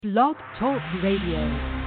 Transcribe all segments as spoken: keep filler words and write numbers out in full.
Blog Talk Radio.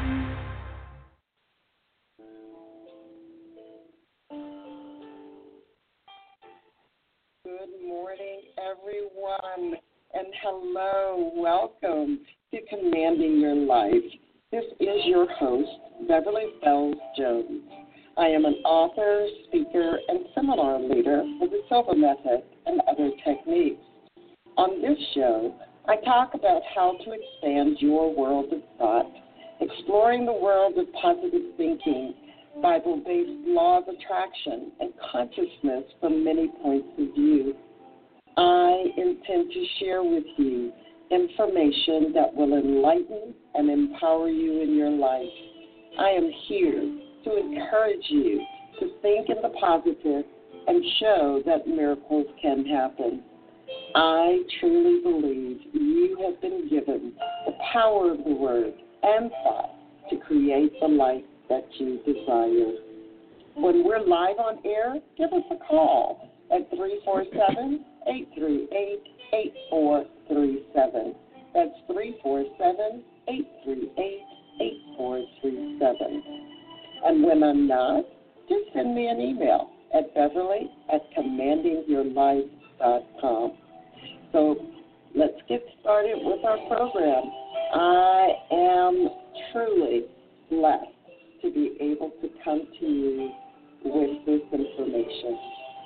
Good morning, everyone, and hello, welcome to Commanding Your Life. This is your host, Beverly Fells Jones. I am an author, speaker, and seminar leader for the Silva Method and other techniques. On this show, I talk about how to expand your world of thought, exploring the world of positive thinking, Bible-based law of attraction, and consciousness from many points of view. I intend to share with you information that will enlighten and empower you in your life. I am here to encourage you to think in the positive and show that miracles can happen. I truly believe you have been given the power of the word and thought to create the life that you desire. When we're live on air, give us a call at three four seven, eight three eight, eight four three seven. That's three four seven, eight three eight, eight four three seven. And when I'm not, just send me an email at beverly at commanding your life dot com. So let's get started with our program. I am truly blessed to be able to come to you with this information.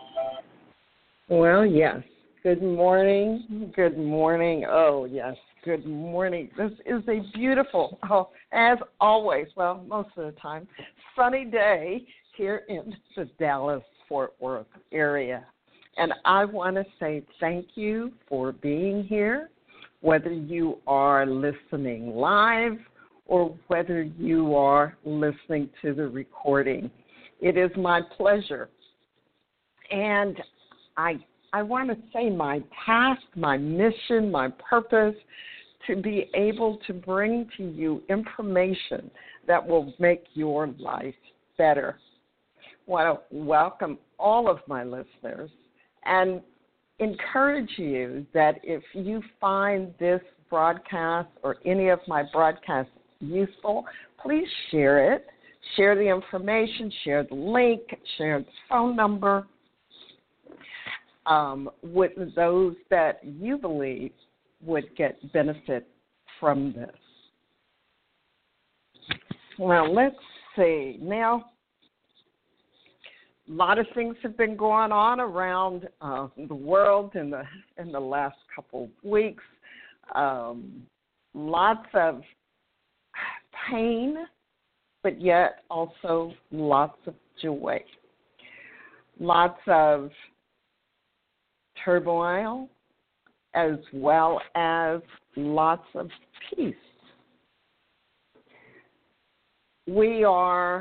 Well, yes. Good morning. Good morning. Oh, yes. Good morning. This is a beautiful, oh, as always, well, most of the time, sunny day here in the Dallas-Fort Worth area. And I want to say thank you for being here, whether you are listening live or whether you are listening to the recording. It is my pleasure. And I I want to say my task, my mission, my purpose, to be able to bring to you information that will make your life better. I want to welcome all of my listeners and encourage you that if you find this broadcast or any of my broadcasts useful, please share it. Share the information, share the link, share the phone number um, with those that you believe would get benefit from this. Well, let's see. Now, a lot of things have been going on around uh, the world in the in the last couple of weeks. Um, lots of pain, but yet also lots of joy. Lots of turmoil, as well as lots of peace. We are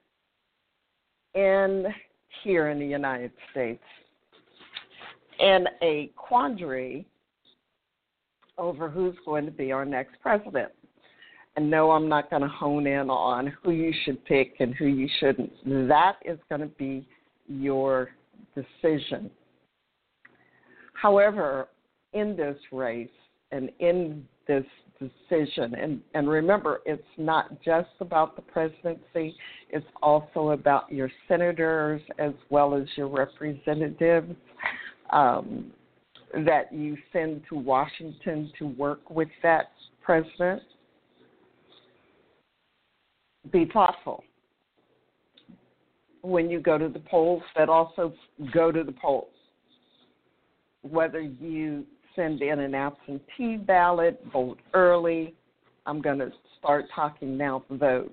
in here in the United States in a quandary over who's going to be our next president. And no, I'm not going to hone in on who you should pick and who you shouldn't. That is going to be your decision. However, in this race and in this decision, and, and remember, it's not just about the presidency, it's also about your senators as well as your representatives um, that you send to Washington to work with that president. Be thoughtful when you go to the polls, but also go to the polls. Whether you send in an absentee ballot, vote early, I'm going to start talking now to vote.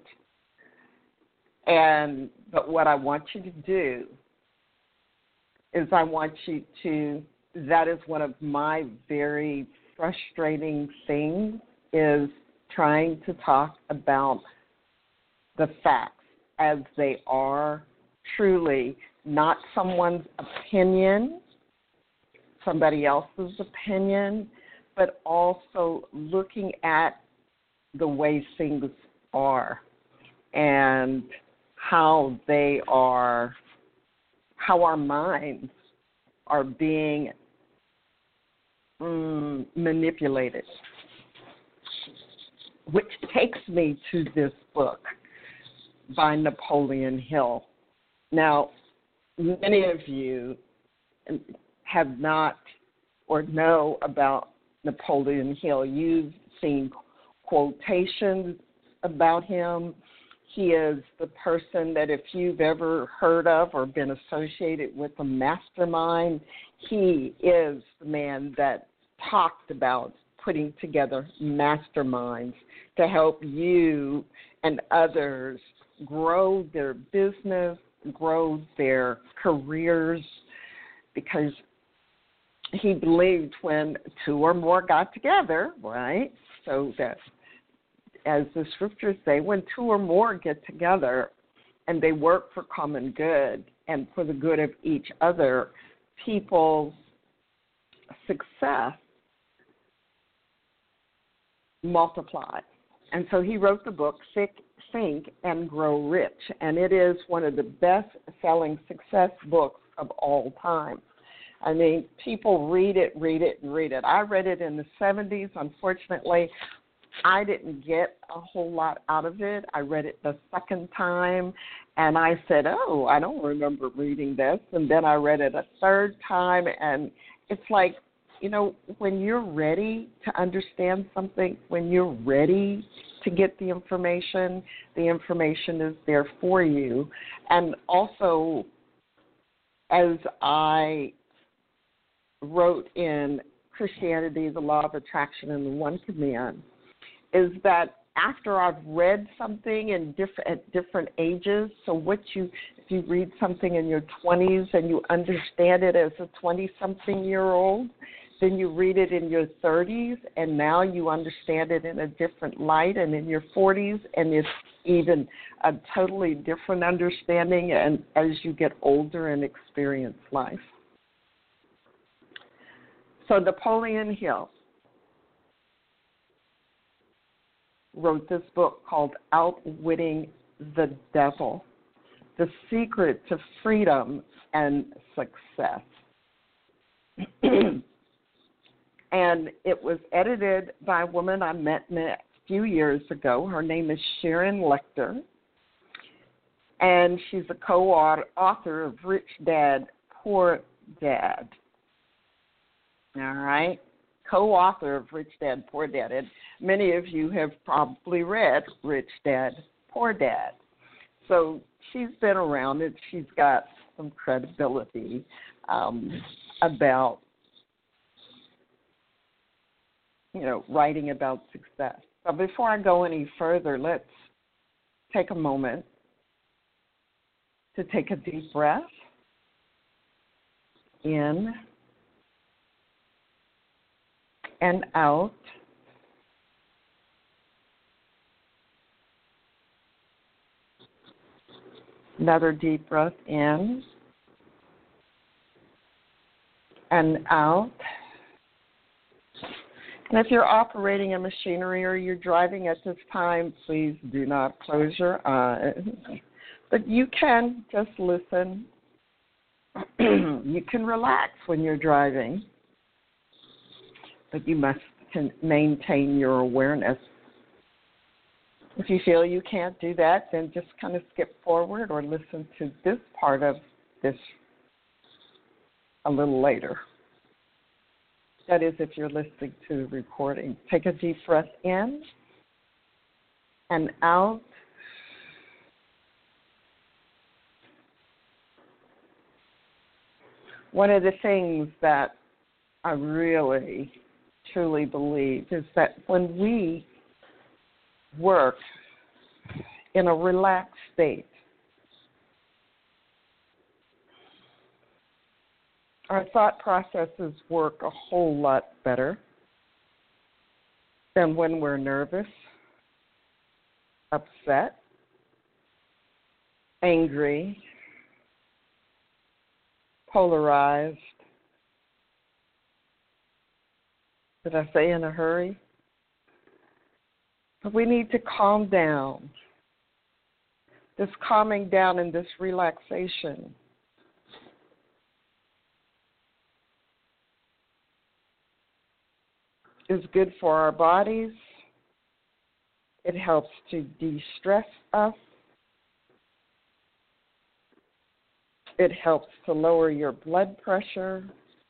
And but what I want you to do is I want you to, that is one of my very frustrating things, is trying to talk about the facts as they are, truly, not someone's opinion, somebody else's opinion, but also looking at the way things are and how they are, how our minds are being um, manipulated. which takes me to this book by Napoleon Hill. Now, many of you have not or know about Napoleon Hill. You've seen quotations about him. He is the person that if you've ever heard of or been associated with a mastermind, he is the man that talked about putting together masterminds to help you and others grow their business, grow their careers, because he believed when two or more got together, right? So that, as the scriptures say, when two or more get together and they work for common good and for the good of each other, people's success multiplied. And so he wrote the book, Think, Think and Grow Rich, and it is one of the best-selling success books of all time. I mean, people read it, read it, and read it. I read it in the seventies. Unfortunately, I didn't get a whole lot out of it. I read it the second time, and I said, oh, I don't remember reading this. And then I read it a third time, and it's like, you know, when you're ready to understand something, when you're ready to get the information, the information is there for you. And also, as I wrote in Christianity, the Law of Attraction and the One Command, is that after I've read something in different at different ages, so what you if you read something in your twenties and you understand it as a twenty-something-year-old, then you read it in your thirties, and now you understand it in a different light, and in your forties, and it's even a totally different understanding and as you get older and experience life. So Napoleon Hill wrote this book called Outwitting the Devil, The Secret to Freedom and Success. And it was edited by a woman I met a few years ago. Her name is Sharon Lechter, and she's a co-author of Rich Dad, Poor Dad. All right? Co-author of Rich Dad, Poor Dad. And many of you have probably read Rich Dad, Poor Dad. So she's been around and she's got some credibility um, about, you know, writing about success. But before I go any further, let's take a moment to take a deep breath in and out. Another deep breath in and out. And if you're operating a machinery or you're driving at this time, please do not close your eyes. But you can just listen. You can relax when you're driving, but you must can maintain your awareness. If you feel you can't do that, then just kind of skip forward or listen to this part of this a little later. That is, if you're listening to the recording. Take a deep breath in and out. One of the things that I really, truly believe is that when we work in a relaxed state, our thought processes work a whole lot better than when we're nervous, upset, angry, polarized. Did I say in a hurry? But we need to calm down. This calming down and this relaxation is good for our bodies, It helps to de-stress us. It helps to lower your blood pressure.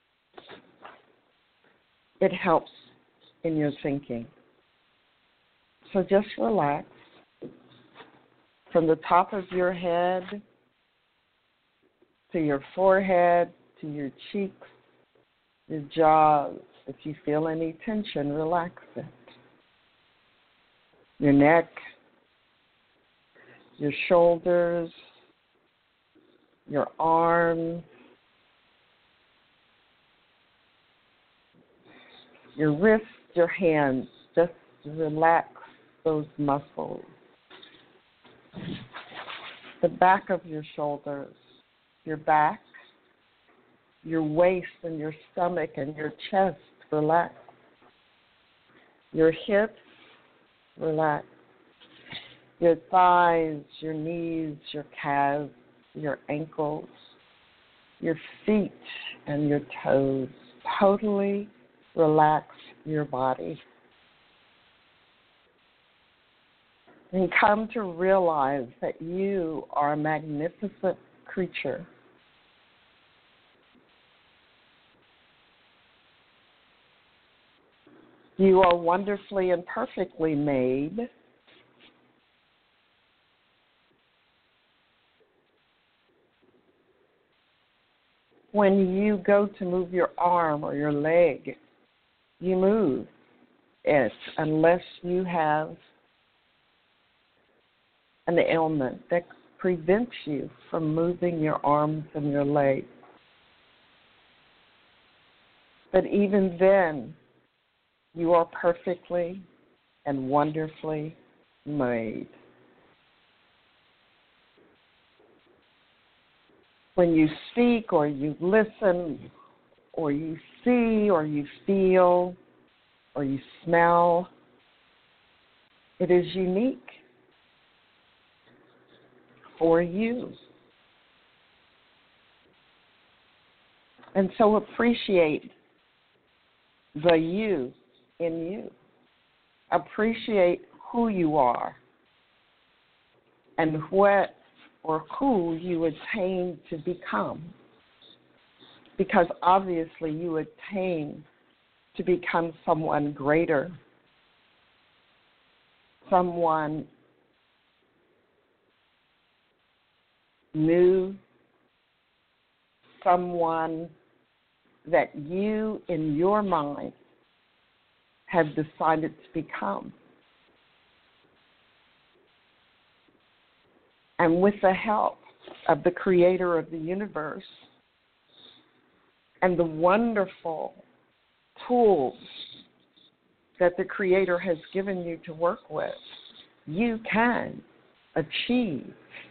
It helps in your thinking. So just relax from the top of your head to your forehead, to your cheeks, your jaws. If you feel any tension, relax it. Your neck, your shoulders, your arms, your wrists, your hands. Just relax those muscles. The back of your shoulders, your back, your waist and your stomach and your chest, relax. Your hips, relax. Your thighs, your knees, your calves, your ankles, your feet and your toes. Totally relax your body. And come to realize that you are a magnificent creature. You are wonderfully and perfectly made. When you go to move your arm or your leg, you move it unless you have an ailment that prevents you from moving your arms and your legs. But even then, you are perfectly and wonderfully made. When you speak or you listen or you see or you feel or you smell, it is unique for you. And so appreciate the you in you. Appreciate who you are and what or who you attain to become. Because obviously you attain to become someone greater, someone new, someone that you in your mind have decided to become. And with the help of the creator of the universe and the wonderful tools that the creator has given you to work with, you can achieve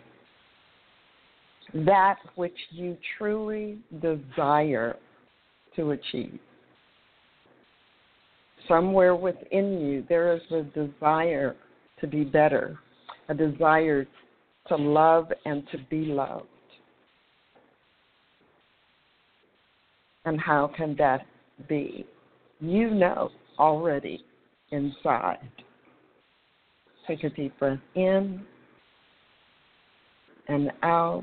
that which you truly desire to achieve. Somewhere within you, there is a desire to be better, a desire to love and to be loved. And how can that be? You know already inside. Take a deep breath in and out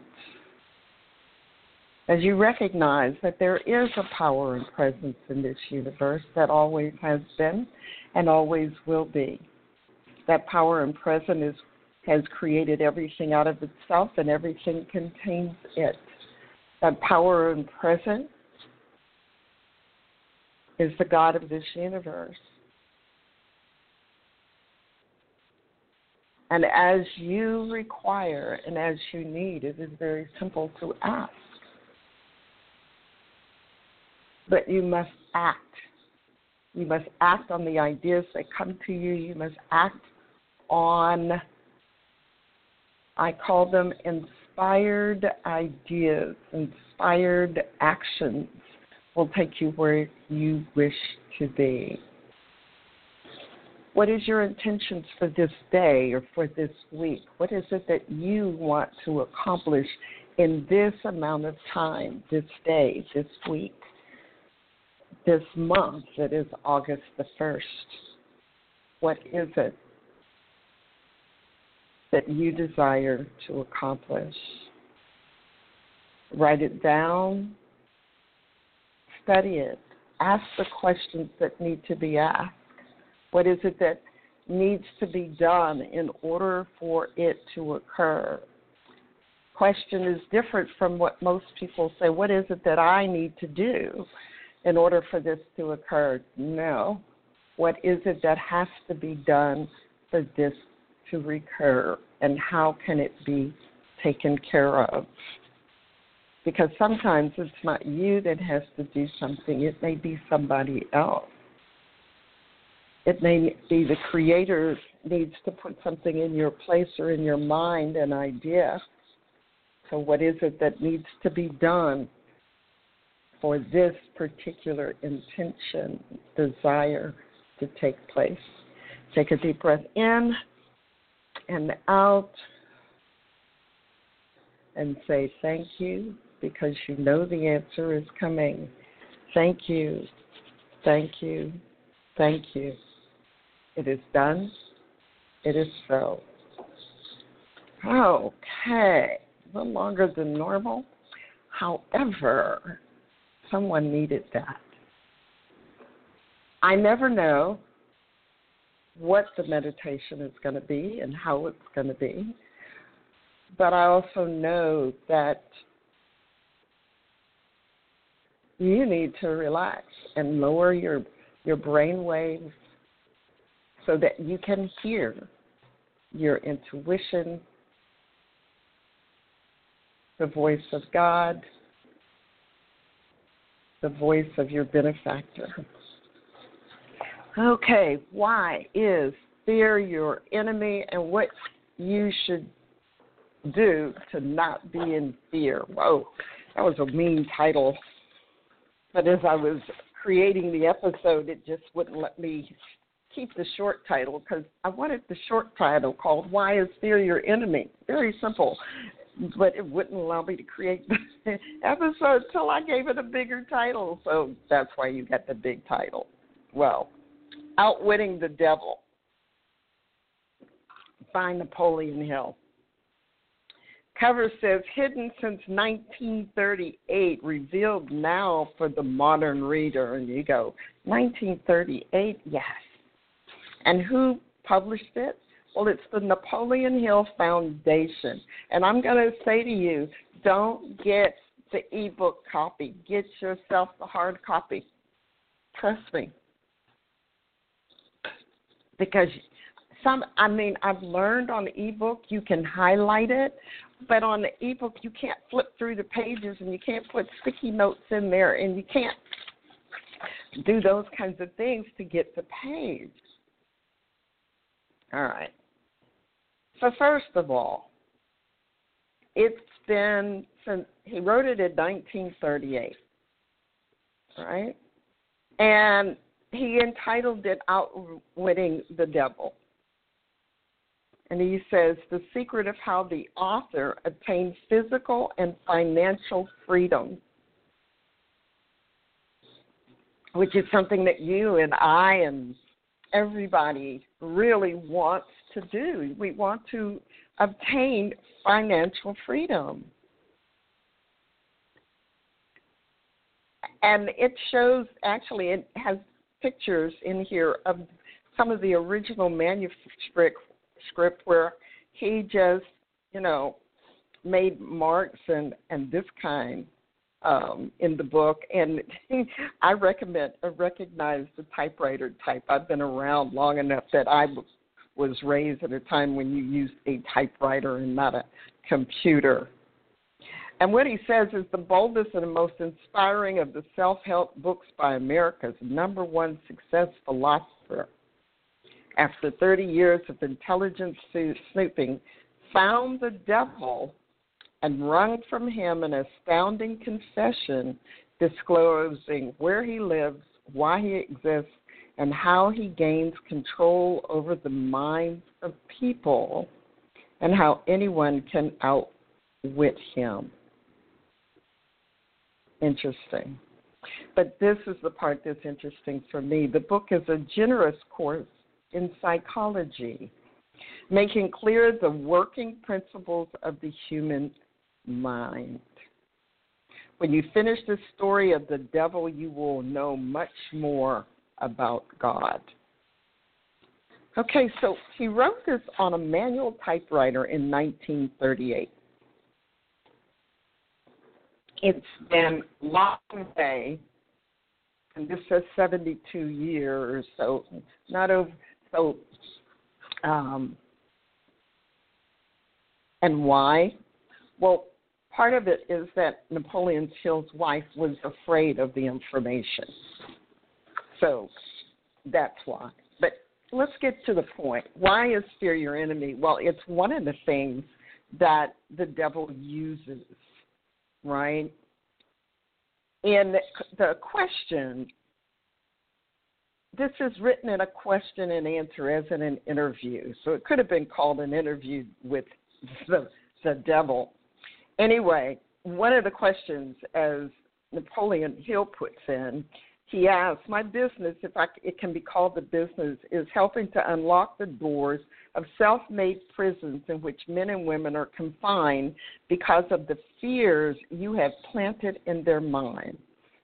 as you recognize that there is a power and presence in this universe that always has been and always will be. That power and presence is, has created everything out of itself and everything contains it. That power and presence is the God of this universe. And as you require and as you need, it is very simple to ask. But you must act. You must act on the ideas that come to you. You must act on, I call them inspired ideas. Inspired actions will take you where you wish to be. What is your intentions for this day or for this week? What is it that you want to accomplish in this amount of time, this day, this week? This month, that is August the first. What is it? that you desire to accomplish. Write it down, study it, ask the questions that need to be asked. What is it that needs to be done in order for it to occur? Question is different from what most people say. What is it that I need to do in order for this to occur? No. What is it that has to be done for this to recur, and how can it be taken care of? Because sometimes it's not you that has to do something. It may be somebody else. It may be the Creator needs to put something in your place or in your mind, an idea. So what is it that needs to be done for this particular intention, desire to take place? Take a deep breath in and out and say thank you, because you know the answer is coming. Thank you, thank you, thank you. It is done. It is so. Okay. A little longer than normal. However, someone needed that. I never know what the meditation is going to be and how it's going to be, but I also know that you need to relax and lower your your brain waves so that you can hear your intuition, the voice of God, the voice of your benefactor. Okay, why is fear your enemy, and what you should do to not be in fear? Whoa, that was a mean title. But as I was creating the episode, it just wouldn't let me keep the short title, because I wanted the short title called Why is Fear Your Enemy? Very simple. But it wouldn't allow me to create the episode until I gave it a bigger title. So that's why you got the big title. Well, Outwitting the Devil by Napoleon Hill. Cover says, hidden since nineteen thirty-eight, revealed now for the modern reader. And you go, nineteen thirty-eight? Yes. And who published it? Well, it's the Napoleon Hill Foundation. And I'm going to say to you, don't get the ebook copy. Get yourself the hard copy. Trust me. Because some, I mean, I've learned on the ebook you can highlight it, but on the ebook you can't flip through the pages and you can't put sticky notes in there and you can't do those kinds of things to get the page. All right. So first of all, it's been since he wrote it in nineteen thirty-eight, right? And he entitled it Outwitting the Devil. And he says, the secret of how the author attained physical and financial freedom, which is something that you and I and everybody really wants to do. We want to obtain financial freedom. And it shows, actually, it has pictures in here of some of the original manuscript script where he just, you know, made marks and, and this kind um, in the book. And I recommend, I recognize the typewriter type. I've been around long enough that I was raised at a time when you used a typewriter and not a computer. And what he says is the boldest and the most inspiring of the self-help books by America's number one success philosopher, after thirty years of intelligence snooping, found the devil and wrung from him an astounding confession disclosing where he lives, why he exists, and how he gains control over the minds of people and how anyone can outwit him. Interesting. But this is the part that's interesting for me. The book is a generous course in psychology. making clear the working principles of the human mind. When you finish the story of the devil, you will know much more about God. Okay, so he wrote this on a manual typewriter in nineteen thirty-eight. It's been a long way, and this says seventy-two years, so not over, so, um, and why? Well, part of it is that Napoleon Hill's wife was afraid of the information. So that's why. But let's get to the point. Why is fear your enemy? Well, it's one of the things that the devil uses, right? In the question, this is written in a question and answer as in an interview. So it could have been called an interview with the, the devil. Anyway, one of the questions, as Napoleon Hill puts in, he asks, my business, if I, it can be called a business, is helping to unlock the doors of self-made prisons in which men and women are confined because of the fears you have planted in their minds.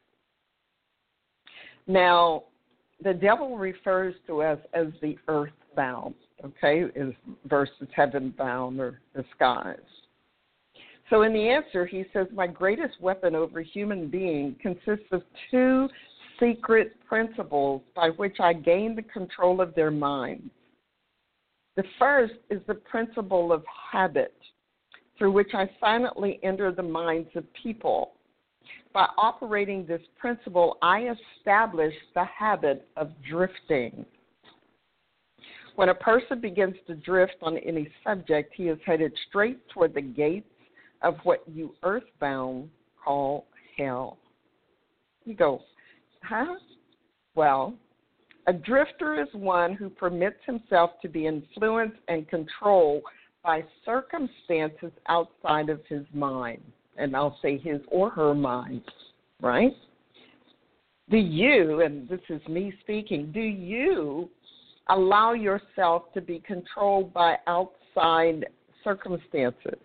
Now, the devil refers to us as the earthbound, okay, is versus heaven-bound or the skies. So in the answer, he says, my greatest weapon over human beings consists of two secret principles by which I gain the control of their minds. The first is the principle of habit, through which I silently enter the minds of people. By operating this principle, I establish the habit of drifting. When a person begins to drift on any subject, he is headed straight toward the gates of what you earthbound call hell. You go, huh? Well, a drifter is one who permits himself to be influenced and controlled by circumstances outside of his mind. And I'll say his or her mind, right? Do you, and this is me speaking, do you allow yourself to be controlled by outside circumstances?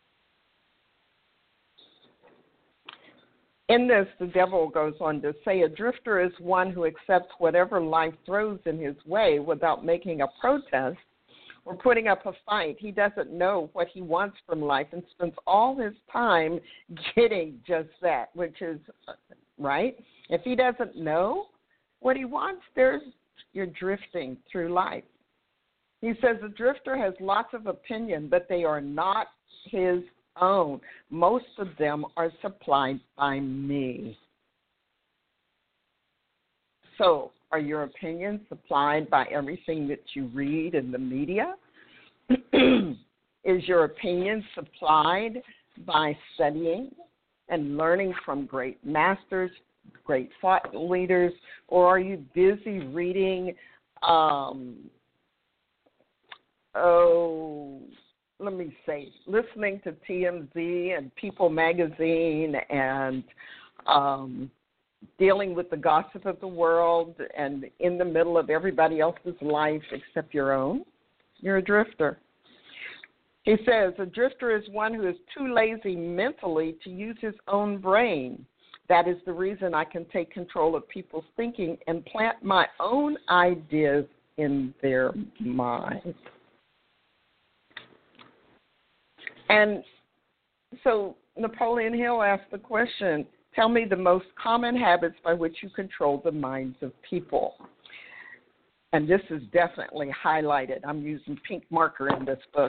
In this, the devil goes on to say, a drifter is one who accepts whatever life throws in his way without making a protest or putting up a fight. He doesn't know what he wants from life and spends all his time getting just that, which is, right? If he doesn't know what he wants, there's you're drifting through life. He says a drifter has lots of opinion, but they are not his own. Most of them are supplied by me. So, are your opinions supplied by everything that you read in the media? Is your opinion supplied by studying and learning from great masters, great thought leaders, or are you busy reading, um, oh, let me say, listening to T M Z and People Magazine and um, dealing with the gossip of the world and in the middle of everybody else's life except your own? You're a drifter. He says, a drifter is one who is too lazy mentally to use his own brain. That is the reason I can take control of people's thinking and plant my own ideas in their minds. And so Napoleon Hill asked the question, tell me the most common habits by which you control the minds of people. And this is definitely highlighted. I'm using pink marker in this book.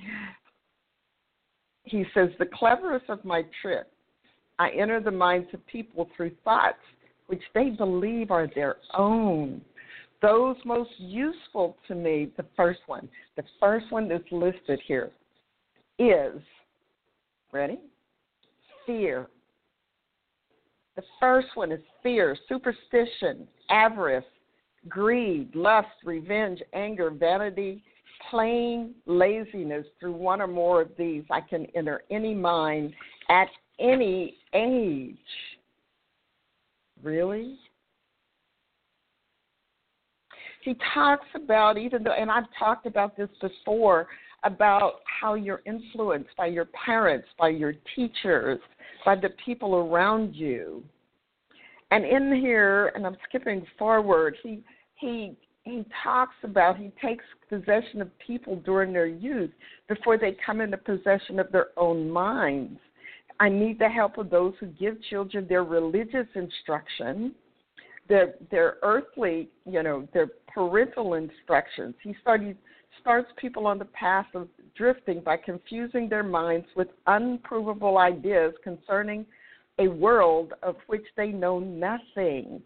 He says, the cleverest of my tricks, I enter the minds of people through thoughts which they believe are their own. Those most useful to me, the first one, the first one that's listed here is, ready? Fear. The first one is fear, superstition, avarice, greed, lust, revenge, anger, vanity, plain laziness. Through one or more of these, I can enter any mind at any age. Really? he talks about, even though, and I've talked about this before, about how you're influenced by your parents, by your teachers, by the people around you. And in here, and I'm skipping forward, he he he talks about, he takes possession of people during their youth before they come into possession of their own minds. I need the help of those who give children their religious instruction, their their earthly, you know, their parental instructions. He started, starts people on the path of drifting by confusing their minds with unprovable ideas concerning a world of which they know nothing.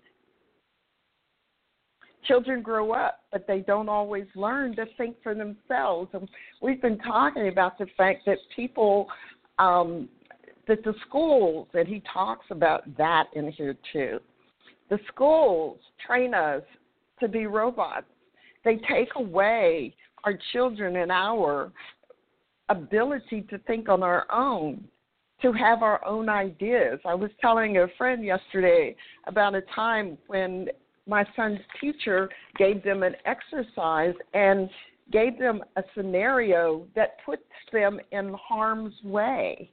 Children grow up, but they don't always learn to think for themselves. And we've been talking about the fact that people, um, that the schools, and he talks about that in here too. The schools train us to be robots. They take away our children and our ability to think on our own, to have our own ideas. I was telling a friend yesterday about a time when my son's teacher gave them an exercise and gave them a scenario that puts them in harm's way,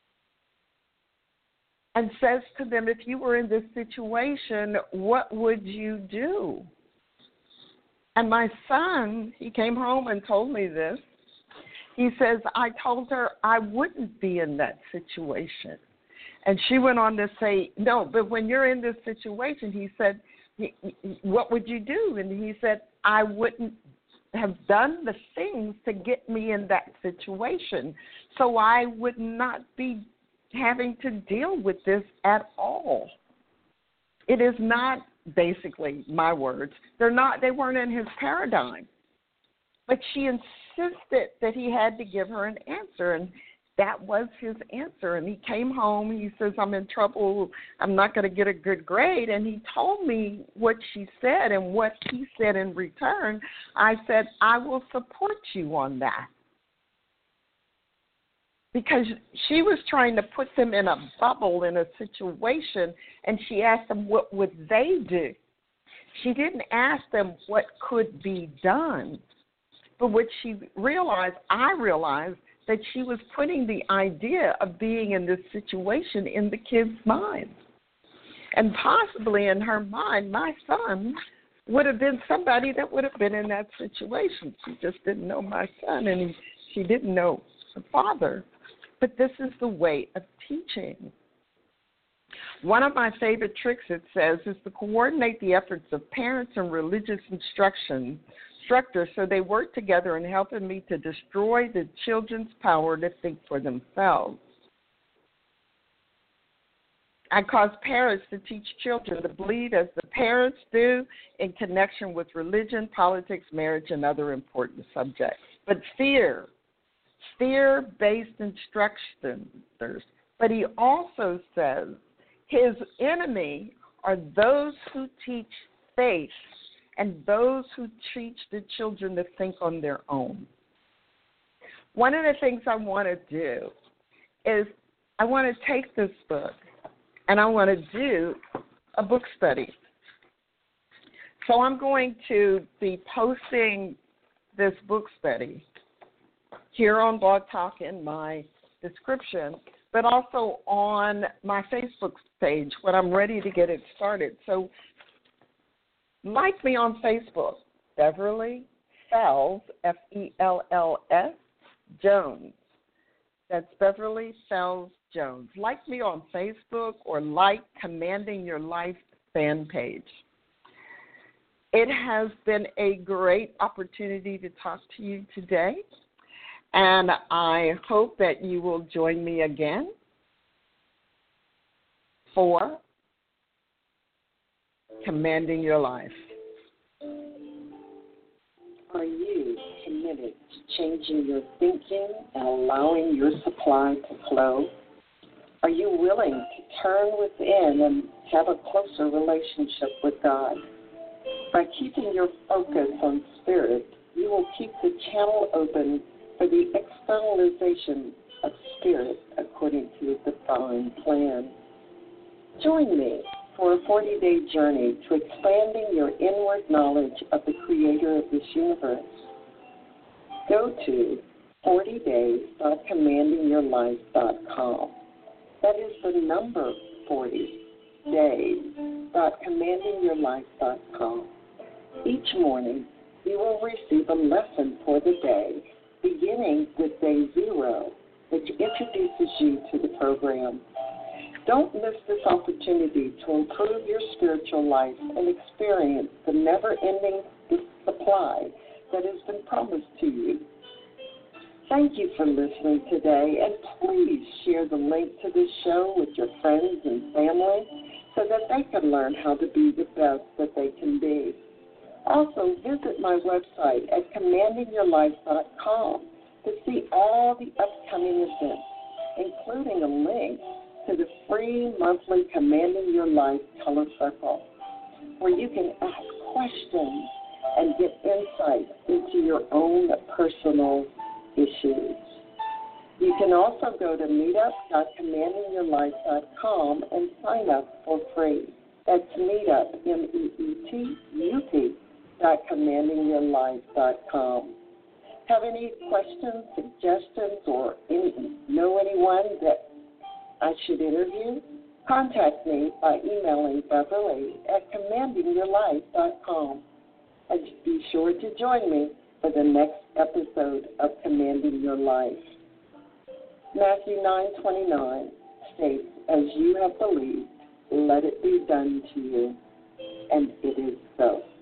and says to them, if you were in this situation, what would you do? And my son, he came home and told me this. He says, I told her I wouldn't be in that situation. And she went on to say, no, but when you're in this situation, he said, what would you do? And he said, I wouldn't have done the things to get me in that situation, so I would not be having to deal with this at all. It is not, basically, my words, they're not, they weren't in his paradigm. But she insisted that he had to give her an answer, and that was his answer. And he came home, he says, I'm in trouble, I'm not going to get a good grade. And he told me what she said and what he said in return. I said, I will support you on that. Because she was trying to put them in a bubble in a situation, and she asked them what would they do. She didn't ask them what could be done. But what she realized, I realized, that she was putting the idea of being in this situation in the kid's mind. And possibly in her mind, my son would have been somebody that would have been in that situation. She just didn't know my son, and he, she didn't know the father. But this is the way of teaching. One of my favorite tricks, it says, is to coordinate the efforts of parents and religious instruction instructors so they work together in helping me to destroy the children's power to think for themselves. I cause parents to teach children to believe as the parents do in connection with religion, politics, marriage, and other important subjects. But fear, fear-based instructors. But he also says his enemy are those who teach faith and those who teach the children to think on their own. One of the things I want to do is I want to take this book and I want to do a book study. So I'm going to be posting this book study here on Blog Talk in my description, but also on my Facebook page when I'm ready to get it started. So like me on Facebook, Beverly Fells, F E L L S, Jones. That's Beverly Fells Jones. Like me on Facebook or like Commanding Your Life fan page. It has been a great opportunity to talk to you today, and I hope that you will join me again for Commanding Your Life. Are you committed to changing your thinking and allowing your supply to flow? Are you willing to turn within and have a closer relationship with God? By keeping your focus on spirit, you will keep the channel open for the externalization of spirit according to the divine plan. Join me for a forty-day journey to expanding your inward knowledge of the creator of this universe? Go to forty days dot commanding your life dot com. That is the number forty days dot commanding your life dot com. Each morning, you will receive a lesson for the day, beginning with day zero, which introduces you to the program. Don't miss this opportunity to improve your spiritual life and experience the never-ending supply that has been promised to you. Thank you for listening today, and please share the link to this show with your friends and family so that they can learn how to be the best that they can be. Also, visit my website at commanding your life dot com to see all the upcoming events, including a link to the free monthly Commanding Your Life Color Circle, where you can ask questions and get insight into your own personal issues. You can also go to meetup dot commanding your life dot com and sign up for free. That's meetup, M E E T U P, dot commanding your life dot com. Have any questions, suggestions, or any, know anyone that I should interview? Contact me by emailing Beverly at commanding your life dot com. And be sure to join me for the next episode of Commanding Your Life. Matthew nine twenty-nine states, "As you have believed, let it be done to you." And it is so.